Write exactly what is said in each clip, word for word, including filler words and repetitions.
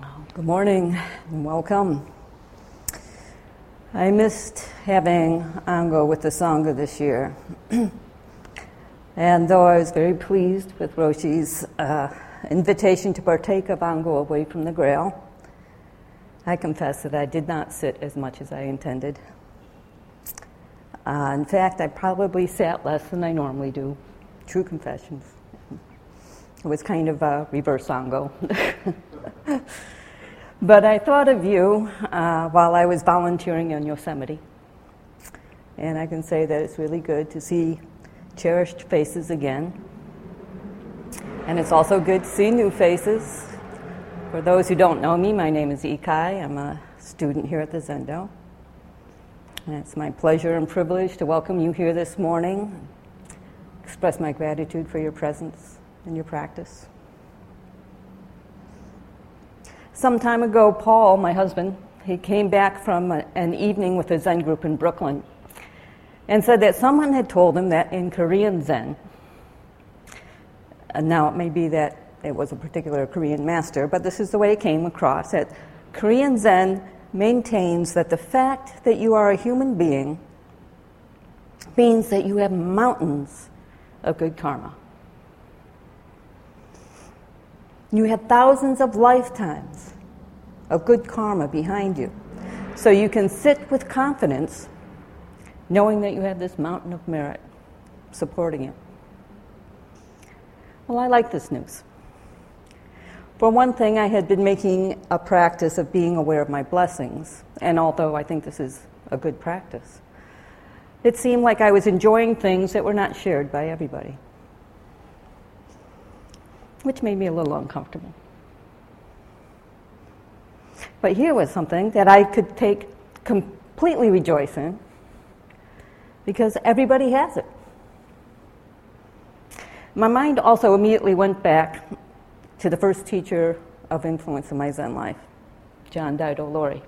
Good morning and welcome. I missed having Ango with the Sangha this year. And though I was very pleased with Roshi's uh, invitation to partake of Ango away from the Grail, I confess that I did not sit as much as I intended. Uh, in fact, I probably sat less than I normally do. True confessions. It was kind of a reverse Ango. But I thought of you uh, while I was volunteering in Yosemite. And I can say that it's really good to see cherished faces again. And it's also good to see new faces. For those who don't know me, my name is Ikai. I'm a student here at the Zendo. And it's my pleasure and privilege to welcome you here this morning, express my gratitude for your presence and your practice. Some time ago, Paul, my husband, he came back from a, an evening with a Zen group in Brooklyn and said that someone had told him that in Korean Zen, and now it may be that it was a particular Korean master, but this is the way it came across, that Korean Zen maintains that the fact that you are a human being means that you have mountains of good karma. You have thousands of lifetimes of good karma behind you. So you can sit with confidence knowing that you have this mountain of merit supporting you. Well, I like this news. For one thing, I had been making a practice of being aware of my blessings, and although I think this is a good practice, it seemed like I was enjoying things that were not shared by everybody, which made me a little uncomfortable. But here was something that I could take completely rejoice in, because everybody has it. My mind also immediately went back to the first teacher of influence in my Zen life, John Daido Loori.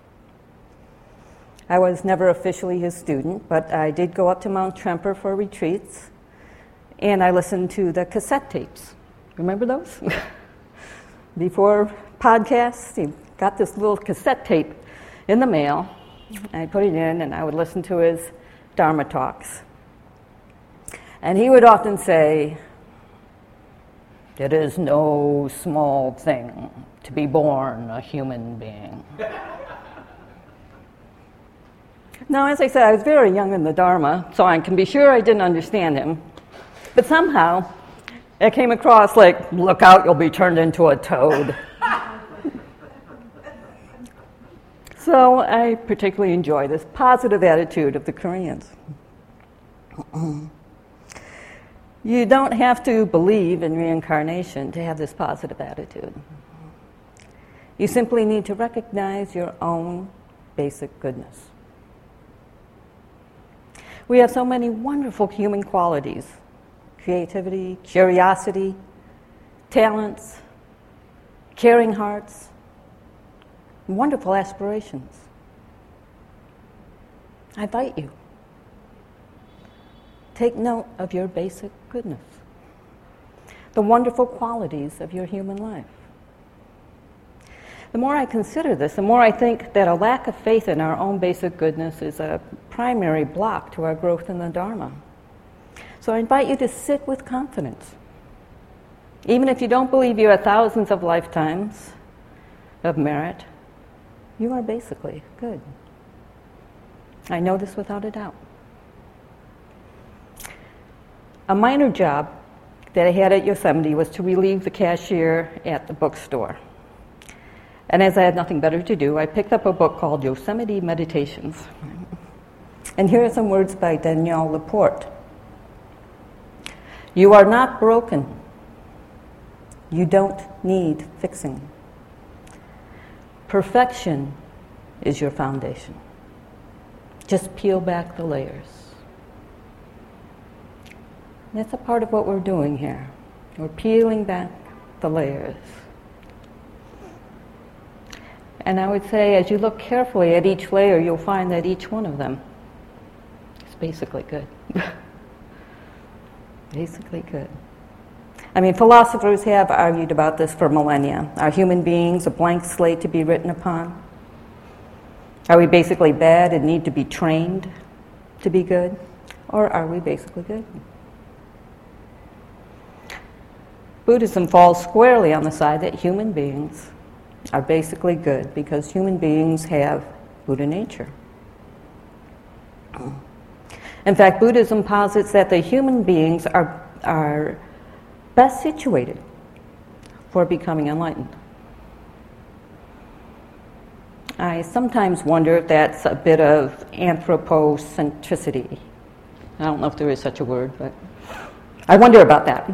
I was never officially his student, but I did go up to Mount Tremper for retreats, and I listened to the cassette tapes. Remember those? Before podcasts, he got this little cassette tape in the mail, and I put it in, and I would listen to his Dharma talks. And he would often say, "It is no small thing to be born a human being." Now, as I said, I was very young in the Dharma, so I can be sure I didn't understand him. But somehow, it came across like, "Look out, you'll be turned into a toad." So I particularly enjoy this positive attitude of the Koreans. You don't have to believe in reincarnation to have this positive attitude. You simply need to recognize your own basic goodness. We have so many wonderful human qualities: creativity, curiosity, talents, caring hearts, wonderful aspirations. I invite you. Take note of your basic goodness, the wonderful qualities of your human life. The more I consider this, the more I think that a lack of faith in our own basic goodness is a primary block to our growth in the Dharma. So I invite you to sit with confidence. Even if you don't believe you have thousands of lifetimes of merit, you are basically good. I know this without a doubt. A minor job that I had at Yosemite was to relieve the cashier at the bookstore. And as I had nothing better to do, I picked up a book called Yosemite Meditations. And here are some words by Danielle Laporte. "You are not broken. You don't need fixing. Perfection is your foundation. Just peel back the layers." That's a part of what we're doing here. We're peeling back the layers. And I would say, as you look carefully at each layer, you'll find that each one of them is basically good. Basically good. I mean, philosophers have argued about this for millennia. Are human beings a blank slate to be written upon? Are we basically bad and need to be trained to be good? Or are we basically good? Buddhism falls squarely on the side that human beings are basically good because human beings have Buddha nature. In fact, Buddhism posits that the human beings are, are best situated for becoming enlightened. I sometimes wonder if that's a bit of anthropocentricity. I don't know if there is such a word, but I wonder about that.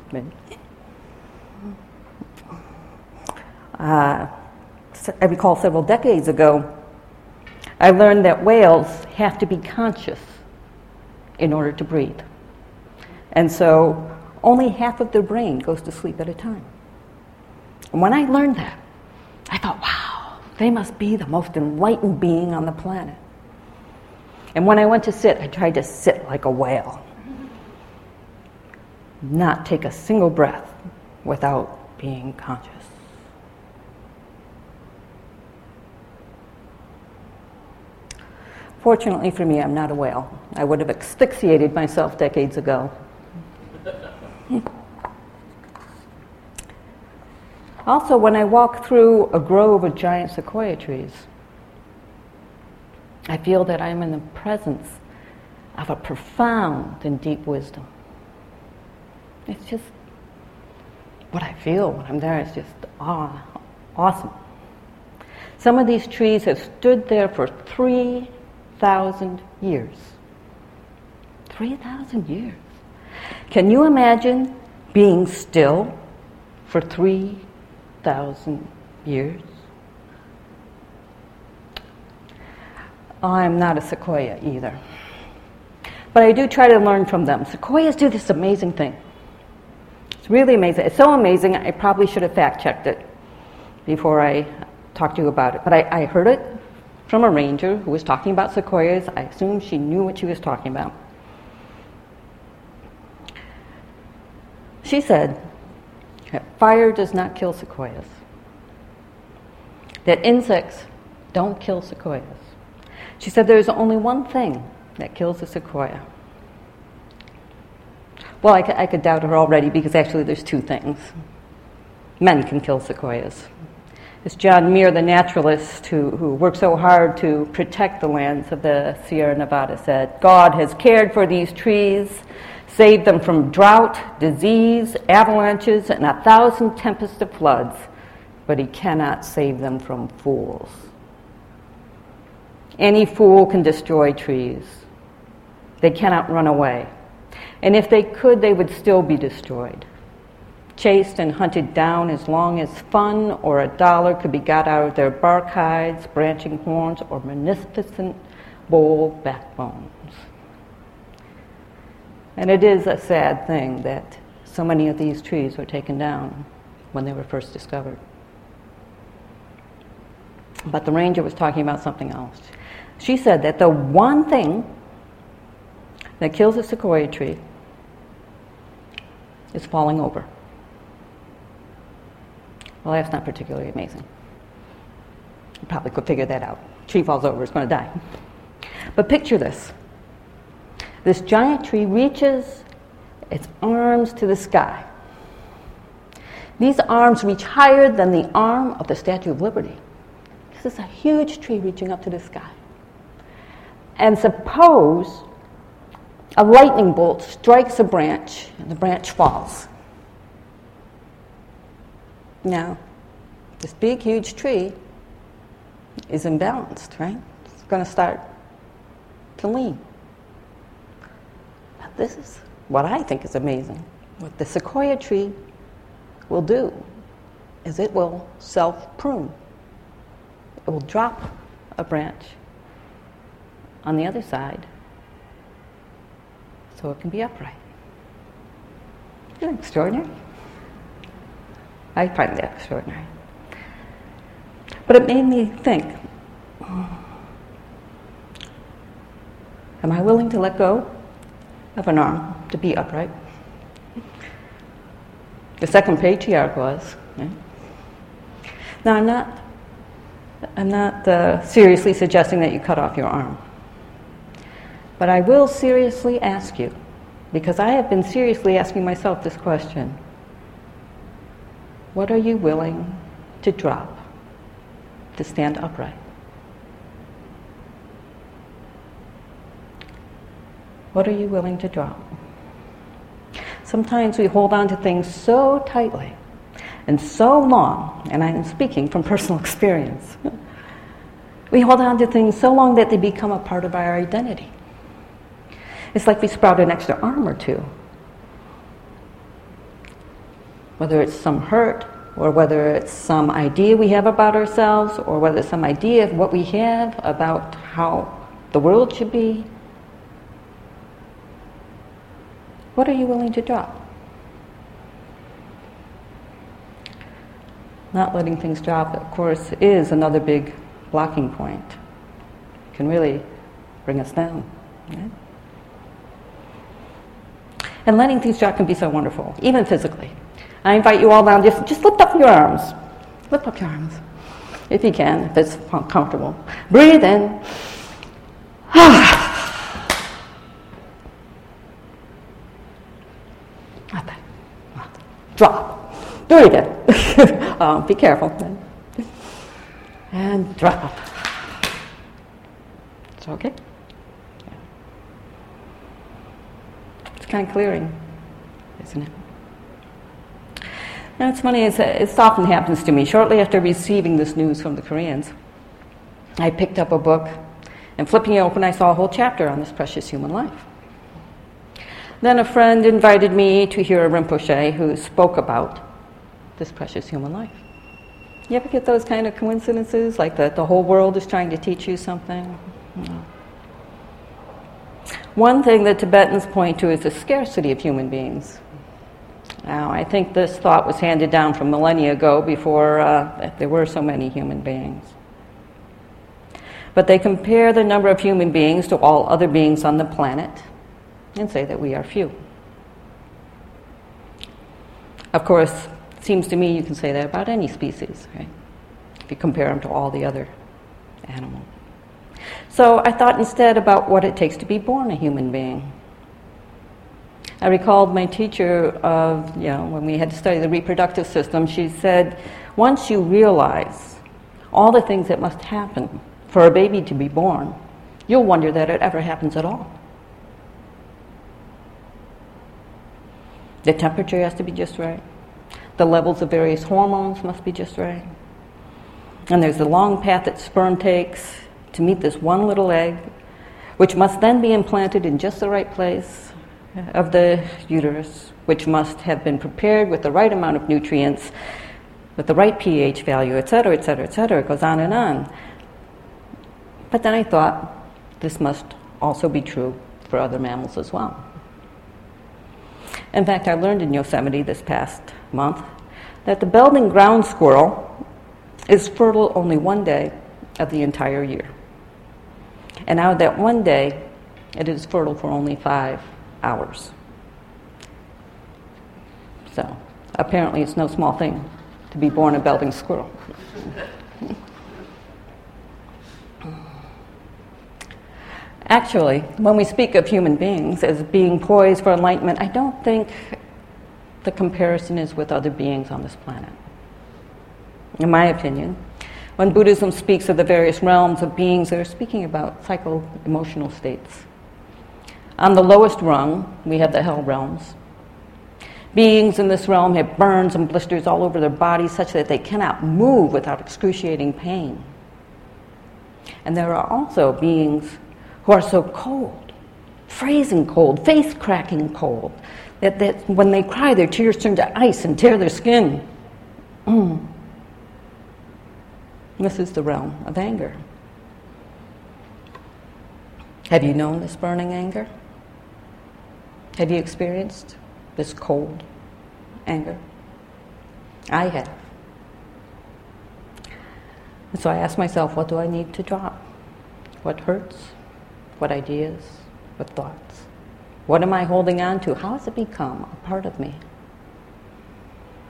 Uh, I recall several decades ago, I learned that whales have to be conscious in order to breathe. And so only half of their brain goes to sleep at a time. And when I learned that, I thought, wow, they must be the most enlightened being on the planet. And when I went to sit, I tried to sit like a whale. Not take a single breath without being conscious. Fortunately for me, I'm not a whale. I would have asphyxiated myself decades ago. Also, when I walk through a grove of giant sequoia trees, I feel that I'm in the presence of a profound and deep wisdom. It's just what I feel when I'm there. It's just awe, awesome. Some of these trees have stood there for three thousand years. Three thousand years. Can you imagine being still for three thousand years? I'm not a sequoia either. But I do try to learn from them. Sequoias do this amazing thing. It's really amazing. It's so amazing, I probably should have fact-checked it before I talked to you about it. But I, I heard it from a ranger who was talking about sequoias. I assume she knew what she was talking about. She said that fire does not kill sequoias, that insects don't kill sequoias. She said there's only one thing that kills a sequoia. Well, I could, I could doubt her already because actually there's two things. Men can kill sequoias. It's John Muir, the naturalist who, who worked so hard to protect the lands of the Sierra Nevada, said, God has cared for these trees, saved them from drought, disease, avalanches, and a thousand tempests of floods, but he cannot save them from fools. Any fool can destroy trees. They cannot run away. And if they could, they would still be destroyed. Chased and hunted down as long as fun or a dollar could be got out of their bark hides, branching horns, or magnificent bold backbones. And it is a sad thing that so many of these trees were taken down when they were first discovered. But the ranger was talking about something else. She said that the one thing that kills a sequoia tree is falling over. Well, that's not particularly amazing. You probably could figure that out. Tree falls over, it's going to die. But picture this. This giant tree reaches its arms to the sky. These arms reach higher than the arm of the Statue of Liberty. This is a huge tree reaching up to the sky. And suppose a lightning bolt strikes a branch and the branch falls. Now, this big, huge tree is imbalanced, right? It's going to start to lean. But this is what I think is amazing. What the sequoia tree will do is it will self-prune. It will drop a branch on the other side so it can be upright. Isn't that extraordinary? I find that extraordinary. But it made me think, am I willing to let go of an arm to be upright? The second patriarch was. Right? Now, I'm not, I'm not uh, seriously suggesting that you cut off your arm. But I will seriously ask you, because I have been seriously asking myself this question: what are you willing to drop to stand upright? What are you willing to drop? Sometimes we hold on to things so tightly and so long, and I'm speaking from personal experience. We hold on to things so long that they become a part of our identity. It's like we sprout an extra arm or two. Whether it's some hurt, or whether it's some idea we have about ourselves, or whether it's some idea of what we have about how the world should be. What are you willing to drop? Not letting things drop, of course, is another big blocking point. It can really bring us down. Right? And letting things drop can be so wonderful, even physically. I invite you all down, just, just lift up your arms. Lift up your arms, if you can, if it's comfortable. Breathe in. Nothing. Drop. Do it again. um, be careful. And drop. It's okay? Yeah. It's kind of clearing, isn't it? Now, it's funny, it's, it often happens to me. Shortly after receiving this news from the Koreans, I picked up a book, and flipping it open, I saw a whole chapter on this precious human life. Then a friend invited me to hear a Rinpoche who spoke about this precious human life. You ever get those kind of coincidences, like that the whole world is trying to teach you something? No. One thing that Tibetans point to is the scarcity of human beings. Now, I think this thought was handed down from millennia ago, before uh, there were so many human beings. But they compare the number of human beings to all other beings on the planet and say that we are few. Of course, it seems to me you can say that about any species, right? If you compare them to all the other animals. So I thought instead about what it takes to be born a human being. I recalled my teacher of, you know, when we had to study the reproductive system, she said, once you realize all the things that must happen for a baby to be born, you'll wonder that it ever happens at all. The temperature has to be just right. The levels of various hormones must be just right. And there's a long path that sperm takes to meet this one little egg, which must then be implanted in just the right place of the uterus, which must have been prepared with the right amount of nutrients, with the right pH value, et cetera, et cetera, et cetera. It goes on and on. But then I thought, this must also be true for other mammals as well. In fact, I learned in Yosemite this past month that the Belding ground squirrel is fertile only one day of the entire year. And out of that one day, it is fertile for only five hours. So, apparently it's no small thing to be born a Belding squirrel. Actually, when we speak of human beings as being poised for enlightenment, I don't think the comparison is with other beings on this planet. In my opinion, when Buddhism speaks of the various realms of beings, they're speaking about psycho-emotional states. On the lowest rung, we have the hell realms. Beings in this realm have burns and blisters all over their bodies such that they cannot move without excruciating pain. And there are also beings who are so cold, freezing cold, face-cracking cold, that, that when they cry, their tears turn to ice and tear their skin. Mm. This is the realm of anger. Have you known this burning anger? Have you experienced this cold anger? I have. And so I ask myself, what do I need to drop? What hurts? What ideas? What thoughts? What am I holding on to? How has it become a part of me?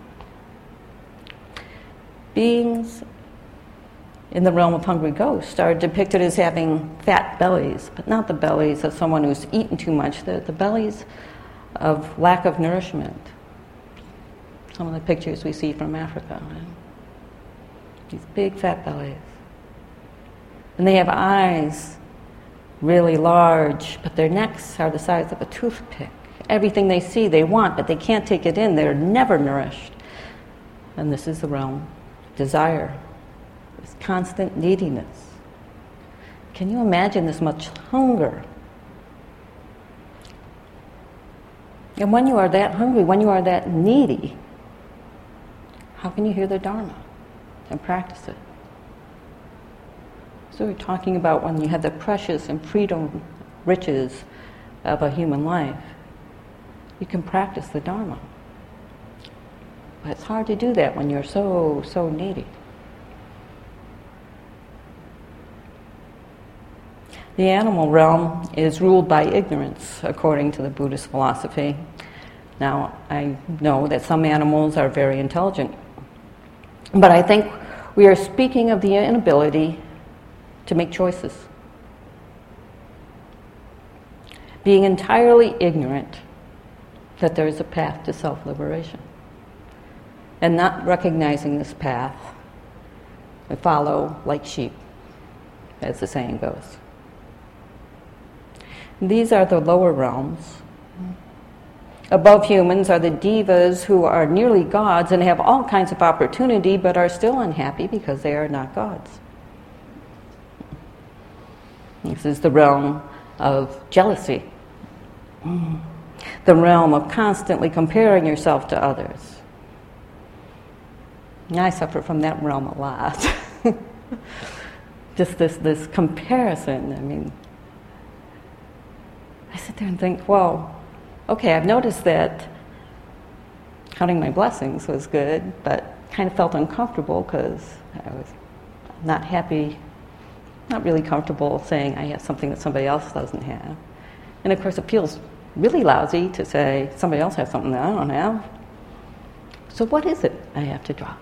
beings in the realm of hungry ghosts are depicted as having fat bellies, but not the bellies of someone who's eaten too much, the, the bellies of lack of nourishment. Some of the pictures we see from Africa, right? These big fat bellies. And they have eyes really large, but their necks are the size of a toothpick. Everything they see they want, but they can't take it in. They're never nourished. And this is the realm of desire. This constant neediness. Can you imagine this much hunger? And when you are that hungry, when you are that needy, how can you hear the Dharma and practice it? So we're talking about when you have the precious and freedom riches of a human life, you can practice the Dharma. But it's hard to do that when you're so, so needy. The animal realm is ruled by ignorance, according to the Buddhist philosophy. Now, I know that some animals are very intelligent, but I think we are speaking of the inability to make choices. Being entirely ignorant that there is a path to self-liberation, and not recognizing this path, we follow like sheep, as the saying goes. These are the lower realms. Above humans are the devas who are nearly gods and have all kinds of opportunity but are still unhappy because they are not gods. This is the realm of jealousy, the realm of constantly comparing yourself to others. And I suffer from that realm a lot. Just this, this comparison, I mean, I sit there and think, well, okay, I've noticed that counting my blessings was good, but kind of felt uncomfortable because I was not happy, not really comfortable saying I have something that somebody else doesn't have. And of course it feels really lousy to say somebody else has something that I don't have. So what is it I have to drop?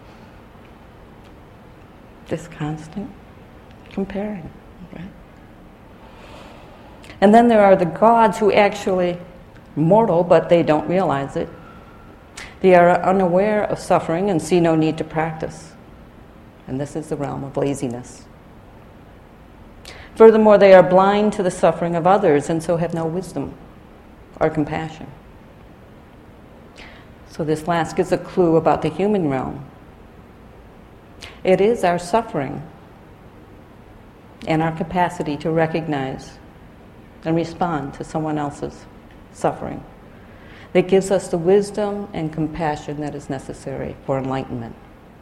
This constant comparing, right? And then there are the gods who actually mortal, but they don't realize it. They are unaware of suffering and see no need to practice. And this is the realm of laziness. Furthermore, they are blind to the suffering of others and so have no wisdom or compassion. So this last gives a clue about the human realm. It is our suffering and our capacity to recognize and respond to someone else's suffering that gives us the wisdom and compassion that is necessary for enlightenment.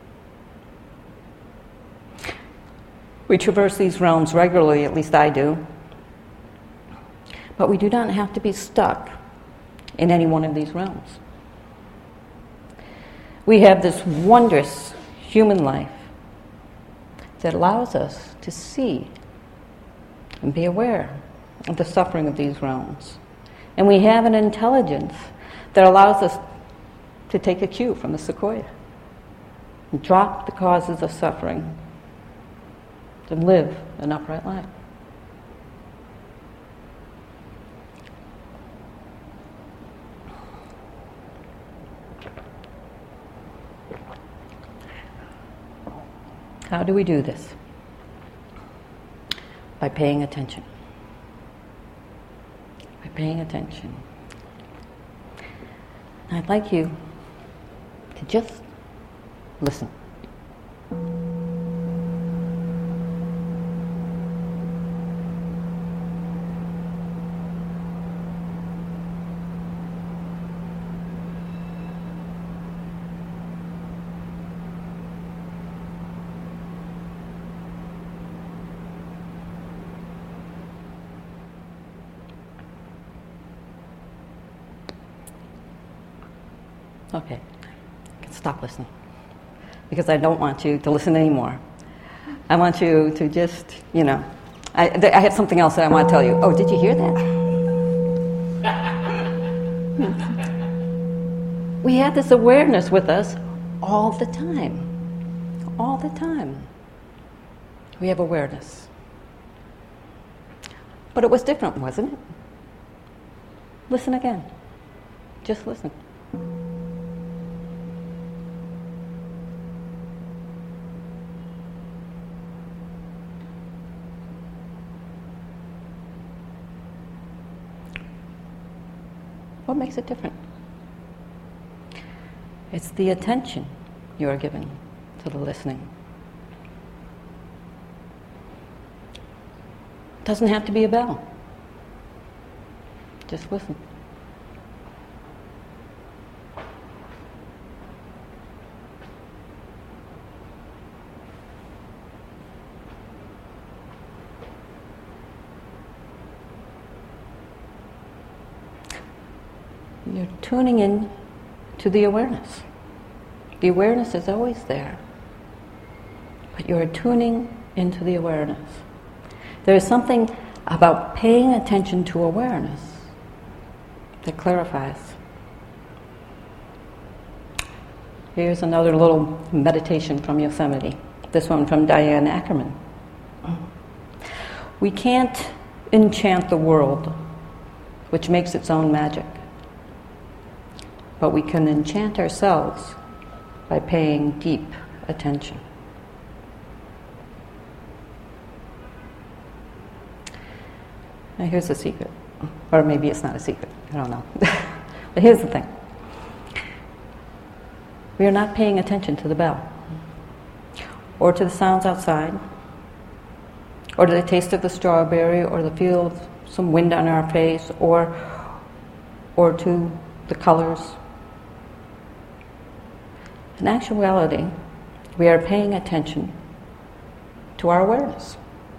We traverse these realms regularly, at least I do, but we do not have to be stuck in any one of these realms. We have this wondrous human life that allows us to see and be aware of the suffering of these realms. And we have an intelligence that allows us to take a cue from the sequoia and drop the causes of suffering and live an upright life. How do we do this? By paying attention. By paying attention. I'd like you to just listen. Okay, I can stop listening because I don't want you to listen anymore. I want you to just, you know, I, th- I have something else that I want to tell you. Oh, did you hear that? We have this awareness with us all the time. all the time. We have awareness. But it was different, wasn't it? Listen again. Just listen. What makes it different? It's the attention you are giving to the listening. It doesn't have to be a bell. Just listen. You're tuning in to the awareness. The awareness is always there, but you're tuning into the awareness. There's something about paying attention to awareness that clarifies. Here's another little meditation from Yosemite, this one from Diane Ackerman. We can't enchant the world, which makes its own magic. But we can enchant ourselves by paying deep attention. Now here's a secret. Or maybe it's not a secret. I don't know. But here's the thing. We are not paying attention to the bell, or to the sounds outside, or to the taste of the strawberry, or the feel of some wind on our face, or, or to the colors. In actuality, we are paying attention to our awareness.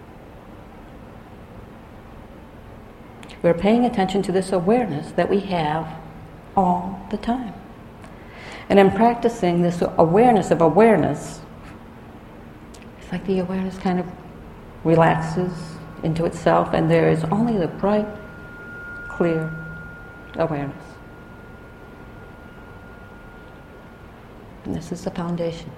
We're paying attention to this awareness that we have all the time. And in practicing this awareness of awareness, it's like the awareness kind of relaxes into itself, and there is only the bright, clear awareness. And this is the foundation.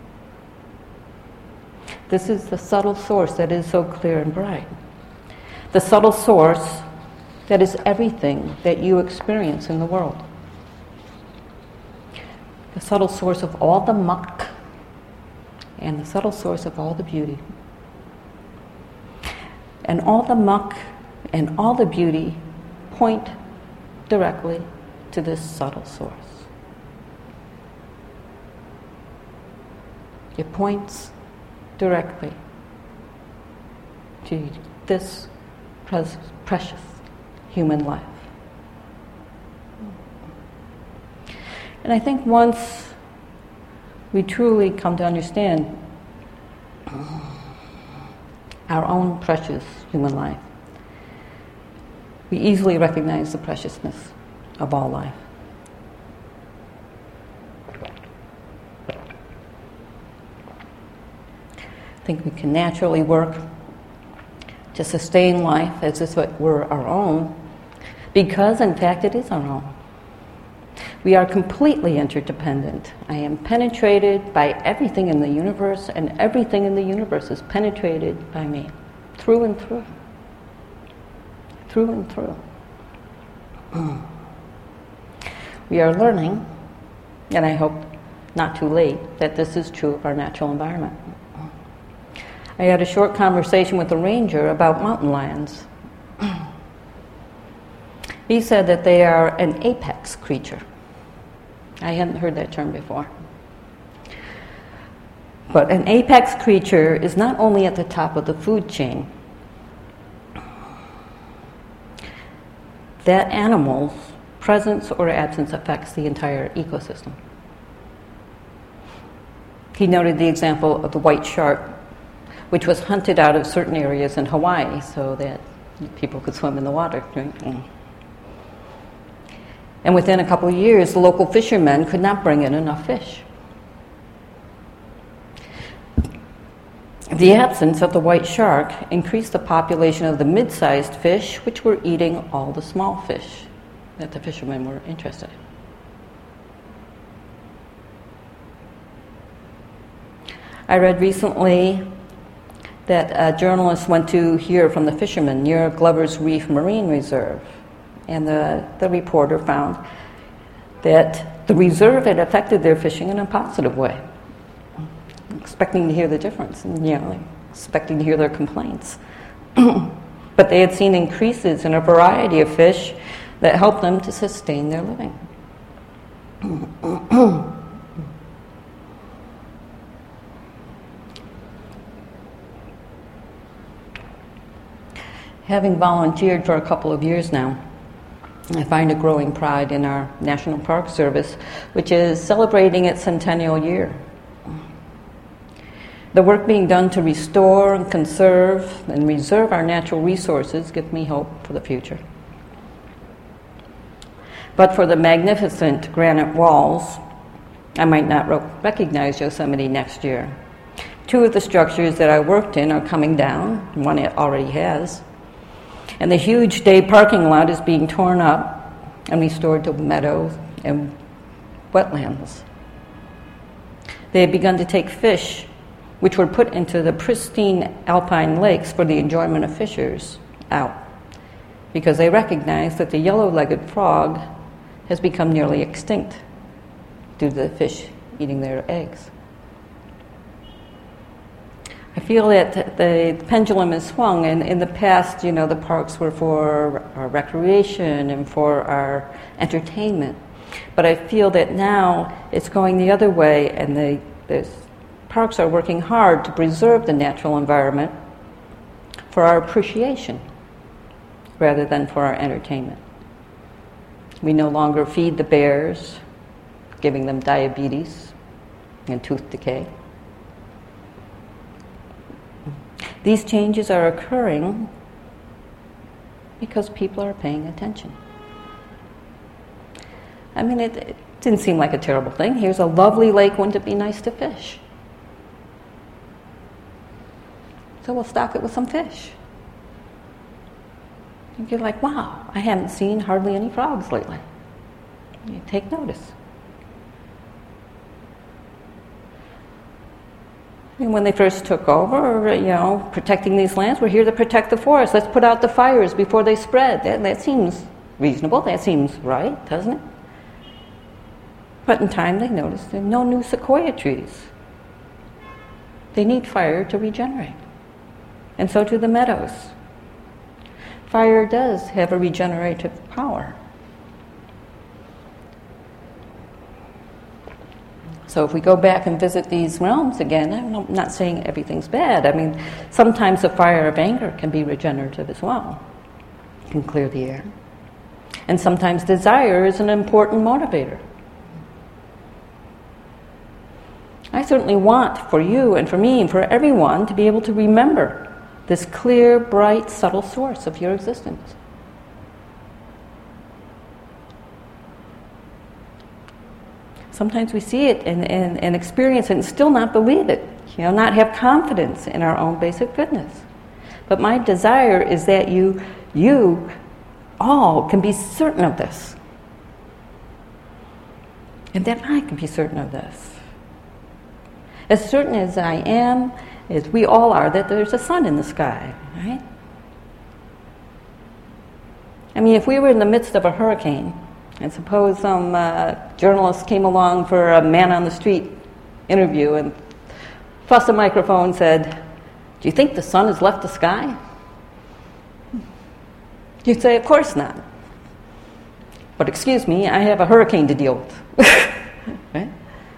This is the subtle source that is so clear and bright. The subtle source that is everything that you experience in the world. The subtle source of all the muck and the subtle source of all the beauty. And all the muck and all the beauty point directly to this subtle source. It points directly to this pres- precious human life. And I think once we truly come to understand our own precious human life, we easily recognize the preciousness of all life. I think we can naturally work to sustain life as if it were our own, because in fact it is our own. We are completely interdependent. I am penetrated by everything in the universe, and everything in the universe is penetrated by me, through and through. Through and through. We are learning, and I hope not too late, that this is true of our natural environment. I had a short conversation with a ranger about mountain lions. He said that they are an apex creature. I hadn't heard that term before. But an apex creature is not only at the top of the food chain. That animal's presence or absence affects the entire ecosystem. He noted the example of the white shark, which was hunted out of certain areas in Hawaii so that people could swim in the water. And within a couple of years, the local fishermen could not bring in enough fish. The absence of the white shark increased the population of the mid-sized fish, which were eating all the small fish that the fishermen were interested in. I read recently that a journalist went to hear from the fishermen near Glover's Reef Marine Reserve, and the, the reporter found that the reserve had affected their fishing in a positive way, expecting to hear the difference, and, you know, expecting to hear their complaints. But they had seen increases in a variety of fish that helped them to sustain their living. Having volunteered for a couple of years now, I find a growing pride in our National Park Service, which is celebrating its centennial year. The work being done to restore and conserve and reserve our natural resources gives me hope for the future. But for the magnificent granite walls, I might not ro- recognize Yosemite next year. Two of the structures that I worked in are coming down, one it already has, and the huge day parking lot is being torn up and restored to meadows and wetlands. They have begun to take fish, which were put into the pristine alpine lakes for the enjoyment of fishers, out, because they recognize that the yellow-legged frog has become nearly extinct due to the fish eating their eggs. I feel that the pendulum has swung, and in the past, you know, the parks were for our recreation and for our entertainment. But I feel that now it's going the other way, and the, the parks are working hard to preserve the natural environment for our appreciation rather than for our entertainment. We no longer feed the bears, giving them diabetes and tooth decay. These changes are occurring because people are paying attention. I mean, it, it didn't seem like a terrible thing. Here's a lovely lake, wouldn't it be nice to fish? So we'll stock it with some fish. And you're like, wow, I haven't seen hardly any frogs lately. You take notice. And when they first took over, you know, protecting these lands, we're here to protect the forest. Let's put out the fires before they spread. That, that seems reasonable. That seems right, doesn't it? But in time, they noticed there are no new sequoia trees. They need fire to regenerate. And so do the meadows. Fire does have a regenerative power. So if we go back and visit these realms again, I'm not saying everything's bad. I mean, sometimes the fire of anger can be regenerative as well. It can clear the air. And sometimes desire is an important motivator. I certainly want for you and for me and for everyone to be able to remember this clear, bright, subtle source of your existence. Sometimes we see it and, and, and experience it and still not believe it, you know, not have confidence in our own basic goodness. But my desire is that you, you all can be certain of this. And that I can be certain of this. As certain as I am, as we all are, that there's a sun in the sky, right? I mean, if we were in the midst of a hurricane, and suppose some uh, journalist came along for a man-on-the-street interview and tossed a microphone and said, "Do you think the sun has left the sky?" You'd say, "Of course not. But excuse me, I have a hurricane to deal with." Right?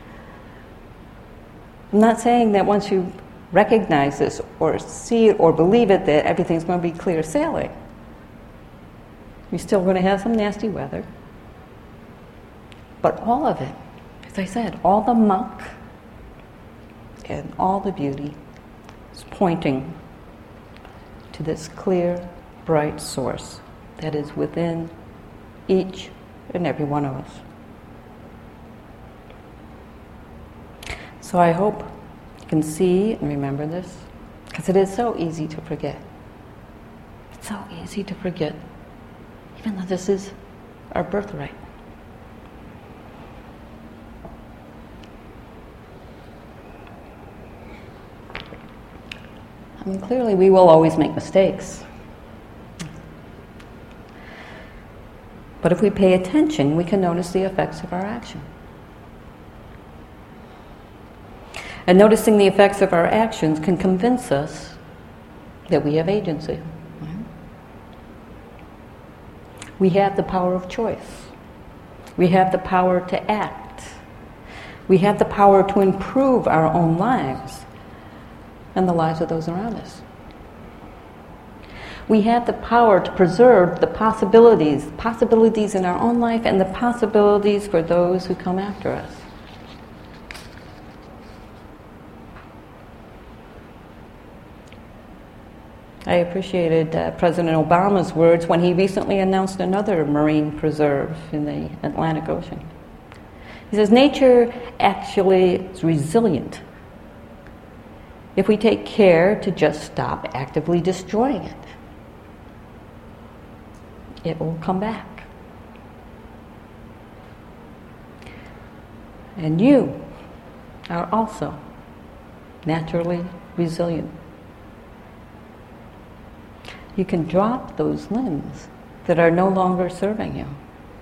I'm not saying that once you recognize this or see it or believe it that everything's going to be clear sailing. You're still going to have some nasty weather. But all of it, as I said, all the muck and all the beauty is pointing to this clear, bright source that is within each and every one of us. So I hope you can see and remember this, because it is so easy to forget. It's so easy to forget, even though this is our birthright. I mean, clearly we will always make mistakes. But if we pay attention, we can notice the effects of our action. And noticing the effects of our actions can convince us that we have agency. We have the power of choice. We have the power to act. We have the power to improve our own lives and the lives of those around us. We have the power to preserve the possibilities, possibilities in our own life and the possibilities for those who come after us. I appreciated uh, President Obama's words when he recently announced another marine preserve in the Atlantic Ocean. He says, nature actually is resilient if we take care to just stop actively destroying it. It will come back. And you are also naturally resilient. You can drop those limbs that are no longer serving you.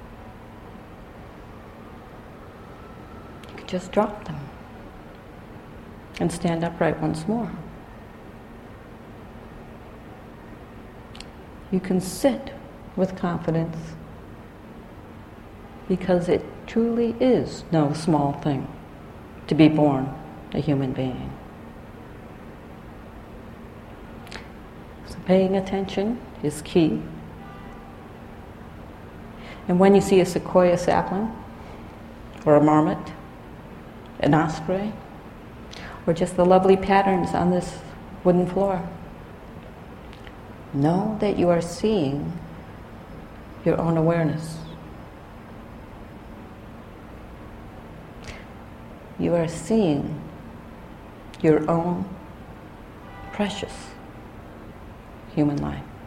You can just drop them and stand upright once more. You can sit with confidence because it truly is no small thing to be born a human being. So paying attention is key. And when you see a sequoia sapling, or a marmot, an osprey, or just the lovely patterns on this wooden floor, know that you are seeing your own awareness. You are seeing your own precious human life.